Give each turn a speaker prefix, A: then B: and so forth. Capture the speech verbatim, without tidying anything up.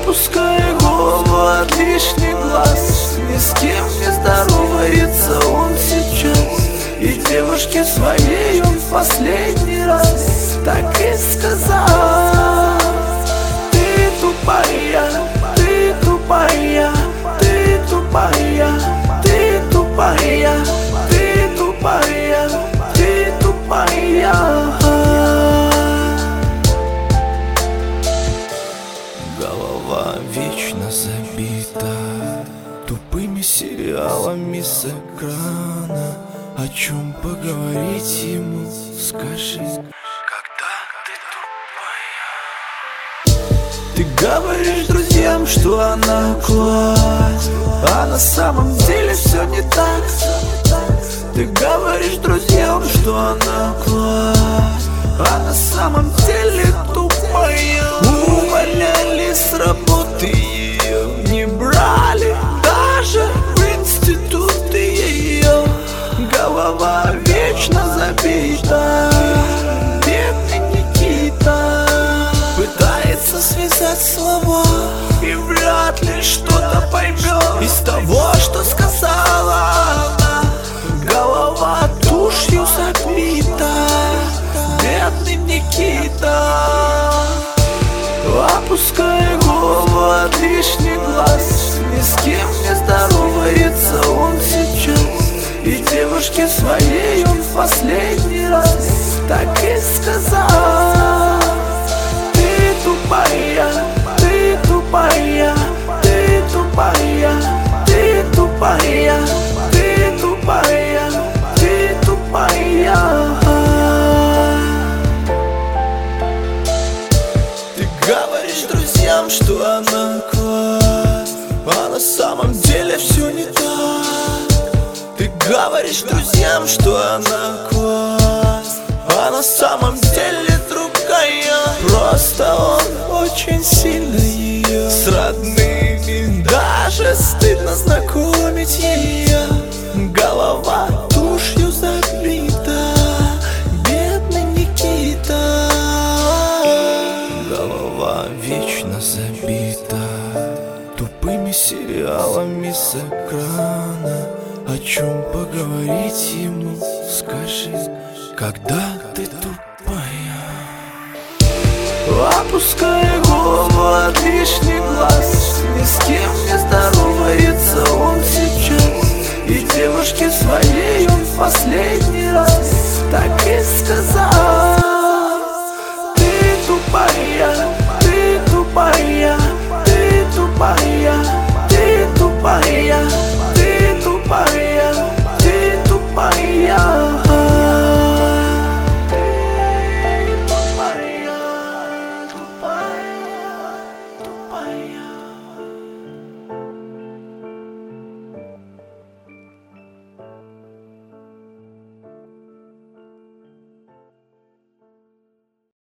A: Опуская голову от лишних глаз, ни с кем не здоровается он сейчас. И девушке своей он в последний раз так и сказал: ты тупая, ты тупая, ты тупая, ты тупая, ты тупая, ты тупая. Голова вечно забита тупыми сериалами с экрана. О чем поговорить ему, скажи, когда ты тупая? Ты говоришь друзьям, что она класс, а на самом деле все не так. Ты говоришь друзьям, что она класс, а на самом деле тупая. Увольняли с работы ее, не брали даже в институты ее. Голова вечно забита, бедный Никита пытается связать слова и вряд ли что-то поймет из того, что сказала она. Голова тушью забита, бедный Никита. Опуская голову от лишних глаз, ни с кем не здоровается он сейчас. И девушке своей он в последний раз так и сказал: ты тупая, ты тупая, ты тупая, ты тупая, ты тупая, ты тупая. Ты говоришь друзьям, что она класс, а на самом деле все не так. Ты говоришь друзьям, что она класс, а на самом деле другая. Просто он очень сильно ее с родными, даже стыдно знакомить ее. Голова тушью забита, бедный Никита. Голова вечно забита тупыми сериалами с экрана. О чем поговорить ему, скажи, когда ты тупая? Опуская голову от лишних глаз, ни с кем не здоровается он сейчас. И девушке своей он в последний раз так